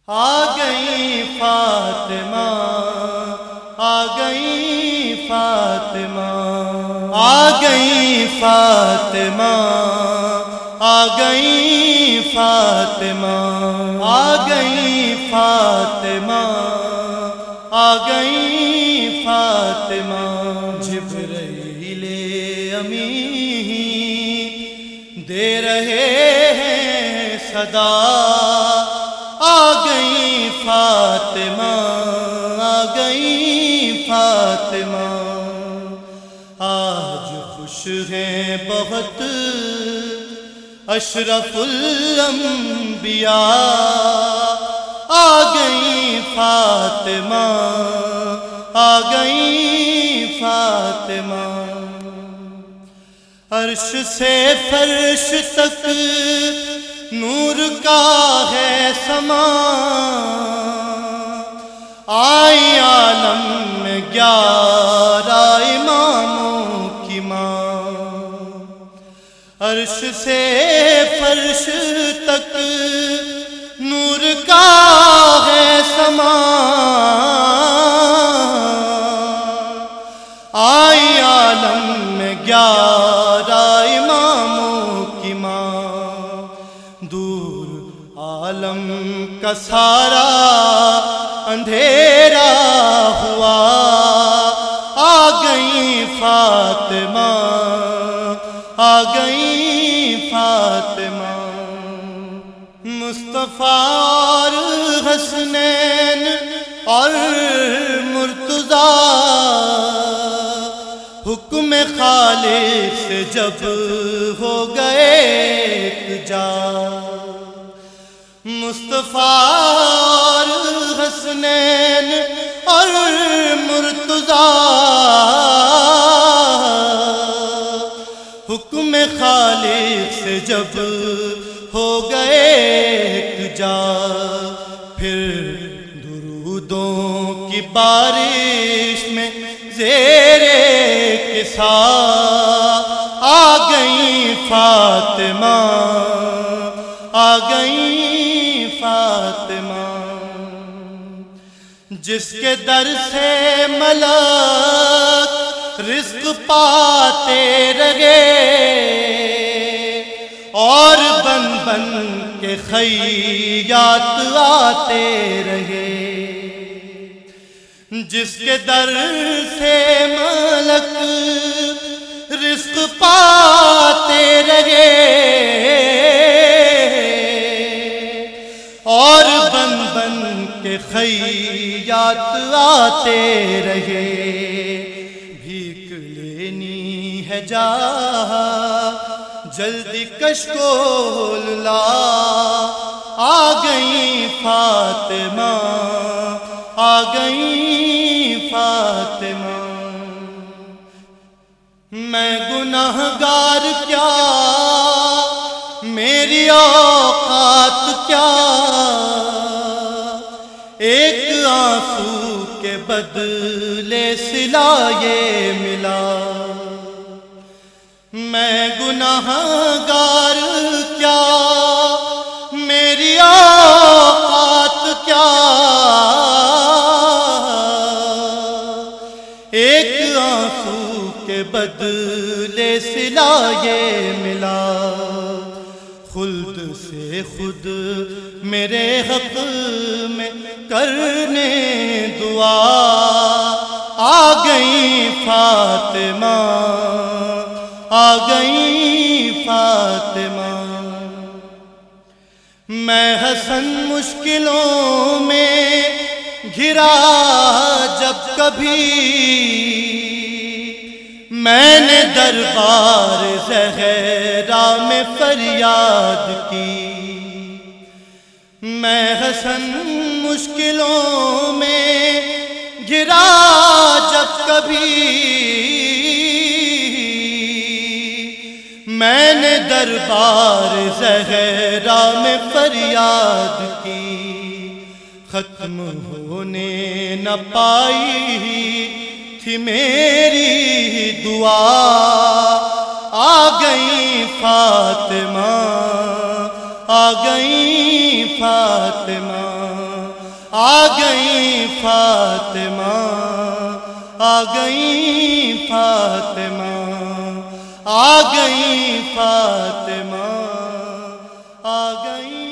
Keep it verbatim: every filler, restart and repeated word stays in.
آ گئی فاطمہ، آ گئی فاطمہ، آ گئی فاطمہ، آ گئی فاطمہ، آ گئی فاطمہ، آ گئی فاطمہ۔ جبرائیل امین دے رہے ہیں صدا، آ گئی فاطمہ، آ گئی فاطمہ۔ آج خوش ہیں بہت اشرف الانبیاء، آ گئی فاطمہ، آ گئی فاطمہ۔ عرش سے فرش تک نور کا ہے سما، آئی عالم میں گیارہ اماموں کی ماں۔ عرش سے فرش تک نور کا ہے سما، آئی عالم میں گیارہ اماموں کی ماں۔ دور عالم کا سارا اندھیرا ہوا، آ گئی فاطمہ، آ گئی فاطمہ۔ مصطفیٰ اور حسنین اور مرتضیٰ حکم خالق سے جب ہو گئے ایک جا، مصطفیٰ اور حسنین اور مرتضیٰ حکم خالق سے جب ہو گئے ایک جا، پھر درودوں کی بارش میں زیرِ کسا، آ گئی فاطمہ، آ گئی فاطمہ۔ جس کے در سے ملک رزق پاتے رہے، اور بن بن کے خیات آتے رہے، جس کے در سے ملک رزق پاتے رہے، اور بن بن کے خیات آتے رہے۔ بھیک لینی ہے جا جلدی کشکول لا، آ گئی فاطمہ، آ گئی فاطمہ۔ میں گناہ گار کیا، میری اوقات کیا، ایک آنسو کے بدلے صلہ یہ ملا۔ میں گناہ گار کیا، میری اوقات کیا، ایک آنسو کے بدلے صلہ یہ ملا۔ خلد سے خود میرے حق میں کرنے دعا، آ گئی فاطمہ، آ گئی فاطمہ۔ میں حسن مشکلوں میں گھرا جب کبھی، میں نے دربار زہرا میں فریاد کی۔ میں حسن مشکلوں میں گھرا جب کبھی، میں نے دربار زہرا میں فریاد کی۔ ختم ہونے نہ پائی تھی میری دعا، آ گئی فاطمہ، آ گئی فاطمہ۔ آ گئی فاطمہ، آ گئی فاطمہ، آ گئی فاطمہ، آ گئی